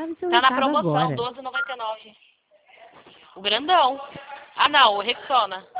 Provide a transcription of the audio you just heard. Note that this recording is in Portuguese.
Grave seu Tá na recado promoção, agora. 12,99. O grandão. Ah, não, o Rexona.